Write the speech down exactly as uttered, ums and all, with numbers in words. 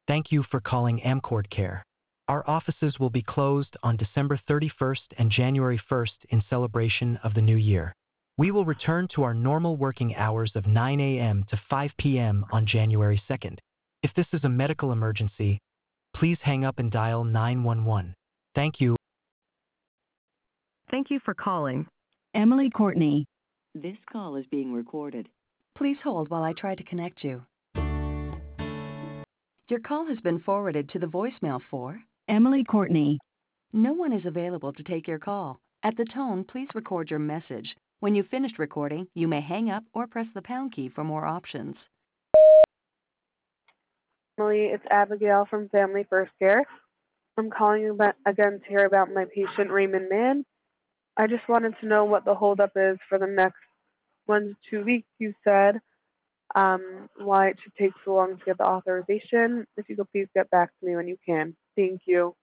Thank you for calling Amcord Care. Our offices will be closed on December thirty-first and January first in celebration of the new year. We will return to our normal working hours of nine a m to five p m on January second. If this is a medical emergency, please hang up and dial nine one one. Thank you. Thank you for calling. Emily Courtney. This call is being recorded. Please hold while I try to connect you. Your call has been forwarded to the voicemail for Emily Courtney. No one is available to take your call. At the tone, please record your message. When you've finished recording, you may hang up or press the pound key for more options. Emily, it's Abigail from Family First Care. I'm calling you about, again to hear about my patient Raymond Mann. I just wanted to know what the holdup is for the next one to two weeks, you said. Um, why it should take so long to get the authorization. If you could please get back to me when you can. Thank you.